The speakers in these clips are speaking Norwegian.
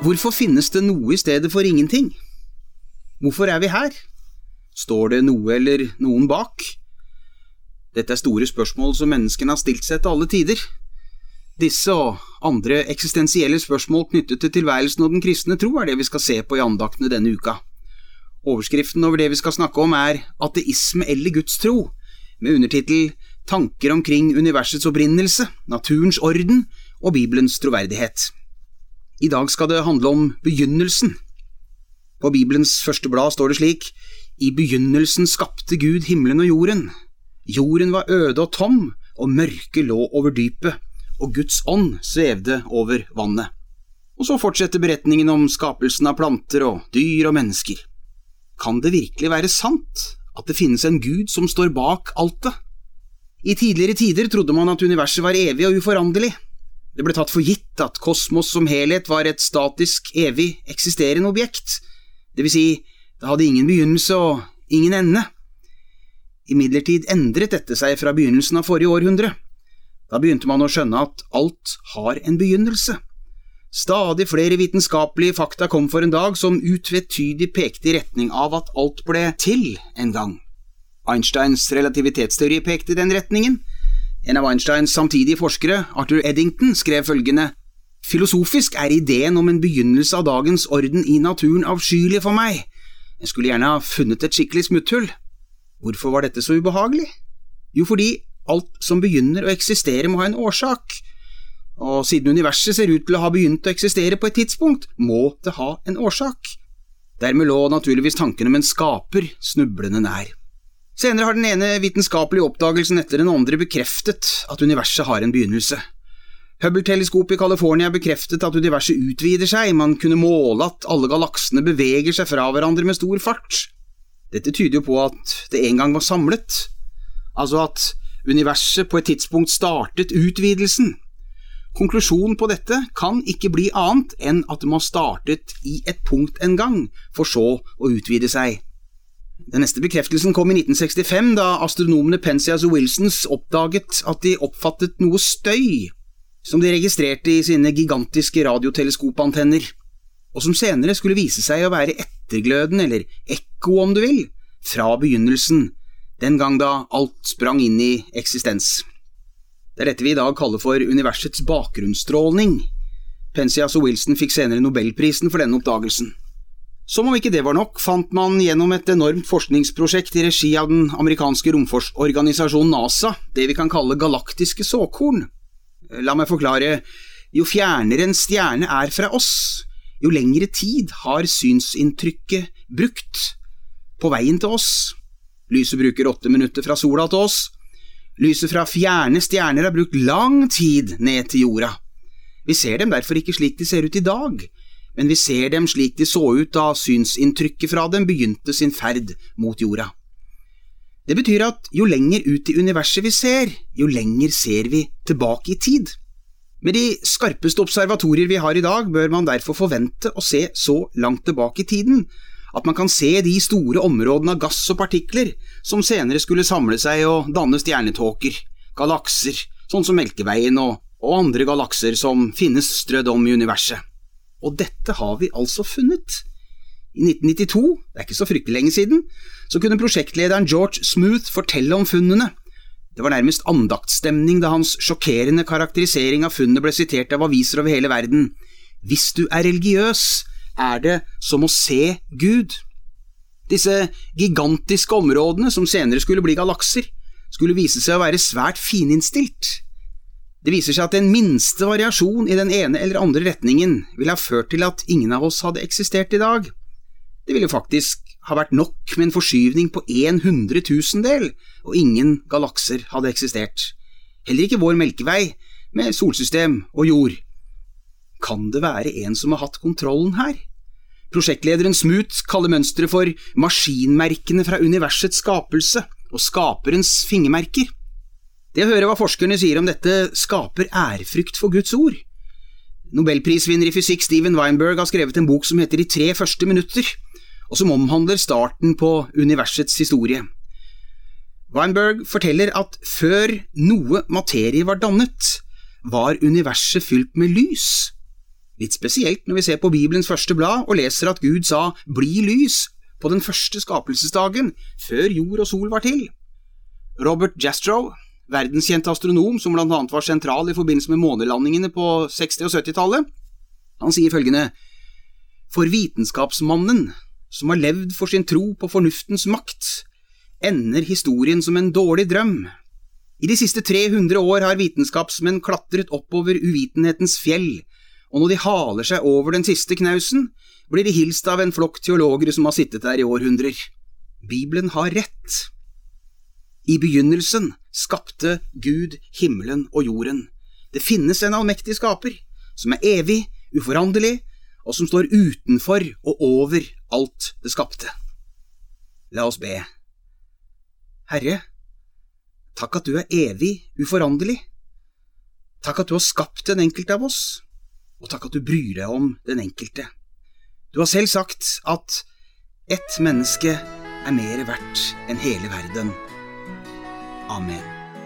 Hvorfor finnes det noe i stedet for ingenting? Hvorfor vi her? Står det noe eller noen bak? Dette store spørsmål som menneskene har stilt seg til alle tider. Disse og andre eksistensielle spørsmål knyttet til tilværelsen og den kristne tro det vi skal se på i andaktene denne uka. Overskriften over det vi skal snakke om ateisme eller gudstro, med undertitel Tanker omkring universets opprinnelse, naturens orden og Bibelens troverdighet. I dag skal det handle om begynnelsen. På Bibelens første blad står det slik: I begynnelsen skapte Gud himmelen og jorden. Jorden var øde og tom, og mørke lå over dypet, og Guds ånd svevde over vannet. Og så fortsetter beretningen om skapelsen av planter og dyr og mennesker. Kan det virkelig være sant at det finnes en Gud som står bak alt det? I tidligere tider trodde man at universet var evig og uforanderlig. Det ble tatt for gitt at kosmos som helhet var et statisk, evig eksisterende objekt. Det vil si, det hadde ingen begynnelse og ingen ende. Imidlertid endret dette seg fra begynnelsen av forrige århundre. Da begynte man å skjønne at alt har en begynnelse. Stadig flere vitenskapelige fakta kom for en dag som utvetydig pekte i retning av at alt ble til en gang. Einsteins relativitetsteori pekte i den retningen. En av Einsteins samtidige forskere, Arthur Eddington, skrev følgende: Filosofisk ideen om en begynnelse av dagens orden i naturen avskyelig for meg. Jeg skulle gjerne ha funnet et skikkelig smutthull. Hvorfor var dette så ubehagelig? Jo, fordi alt som begynner å eksistere må ha en årsak. Og siden universet ser ut til å ha begynt å eksistere på et tidspunkt, må det ha en årsak. Dermed lå naturligvis tanken om en skaper snublende nær. Senere har den ene vitenskapelige oppdagelsen etter den andre bekreftet at universet har en begynnelse. Hubble-teleskopet i California bekreftet at universet utvider seg, man kunne måle at alle galaksene beveger seg fra hverandre med stor fart. Dette tyder jo på at det en gang var samlet, altså at universet på et tidspunkt startet utvidelsen. Konklusjonen på dette kan ikke bli annet enn at det må ha startet i et punkt en gang, for så å utvide seg. Den neste bekreftelsen kom i 1965, da astronomene Penzias og Wilsons oppdaget at de oppfattet noe støy, som de registrerte i sine gigantiske radioteleskopantenner, og som senere skulle vise seg å være ettergløden, eller ekko om du vil, fra begynnelsen, den gang da alt sprang inn i eksistens. Det dette vi i dag kaller for universets bakgrunnsstrålning. Penzias og Wilson fikk senere Nobelprisen for denne oppdagelsen. Som om ikke det var nok, fant man gjennom et enormt forskningsprosjekt i regi av den amerikanske romfartsorganisasjonen NASA det vi kan kalle galaktiske såkorn. La meg forklare, jo fjernere en stjerne fra oss, jo lengre tid har synsinntrykket brukt på veien til oss. Lyset bruker 8 minutter fra sola til oss. Lyset fra fjerne stjerner har brukt lang tid ned til jorda. Vi ser dem derfor ikke slik de ser ut i dag, men vi ser dem slik de så ut da synsinntrykket fra dem begynte sin ferd mot jorda. Det betyr at jo lenger ut i universet vi ser, jo lenger ser vi tilbake i tid. Med de skarpeste observatorier vi har i dag, bør man derfor forvente å se så langt tilbake i tiden, at man kan se de store områdene av gass og partikler som senere skulle samle seg og danne stjernetåker, galakser, sånn som Melkeveien og andre galakser som finnes strødd om i universet. Og dette har vi altså funnet. I 1992, det ikke så fryktelig lenge siden, så kunne prosjektlederen George Smoot fortelle om funnene. Det var nærmest andaktstemning da hans sjokkerende karakterisering av funnet ble sitert av aviser over hele verden. Hvis du religiøs, det som å se Gud. Disse gigantiske områdene, som senere skulle bli galakser, skulle vise seg å være svært fininnstilt. Det viser seg at den minste variasjon i den ene eller andre retningen ville ha ført til at ingen av oss hadde eksistert i dag. Det ville faktisk ha vært nok med en forskyvning på 100.000-del, og ingen galakser hadde eksistert. Heller ikke vår Melkevei, med solsystem og jord. Kan det være en som har hatt kontrollen her? Prosjektlederen Smoot kaller mønstret for maskinmerkene fra universets skapelse og skaperens fingermerker. Det å høre hva forskerne sier om dette skaper ærefrykt for Guds ord. Nobelprisvinner i fysikk Steven Weinberg har skrevet en bok som heter De 3 første minutter, og som omhandler starten på universets historie. Weinberg forteller at før noe materie var dannet, var universet fylt med lys. Litt spesielt når vi ser på Bibelens første blad og leser at Gud sa «bli lys» på den første skapelsesdagen, før jord og sol var til. Robert Jastrow, verdenskjent astronom som blant annet var sentral i forbindelse med månelandingene på 60- og 70-tallet, han sier følgende: «For vitenskapsmannen, som har levd for sin tro på fornuftens makt, ender historien som en dårlig drøm. I de siste 300 år har vitenskapsmenn klatret oppover uvitenhetens fjell, og når de haler seg over den siste knausen, blir de hilst av en flokk teologer som har sittet der i århundrer. Bibelen har rett. I begynnelsen skapte Gud himmelen og jorden. Det finnes en allmektig skaper, som er evig, uforanderlig, og som står utenfor og over alt det skapte. La oss be. Herre, takk at du er evig, uforanderlig. Takk at du har skapt den enkelte av oss, og takk at du bryr deg om den enkelte. Du har selv sagt at ett menneske er mer verdt enn hele verden. Amen.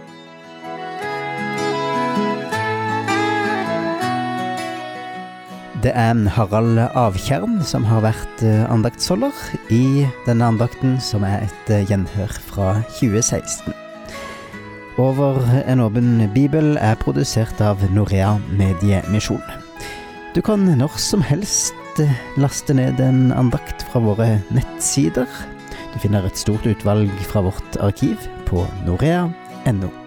Det er Harald Avtjern som har vært andaktsholder i denne andakten, som er et gjenhør fra 2016. Over en åpen bibel er produsert av Norea Mediemisjon. Du kan når som helst laste ned en andakt fra våre nettsider. Du finner et stort utvalg fra vårt arkiv på norea.no.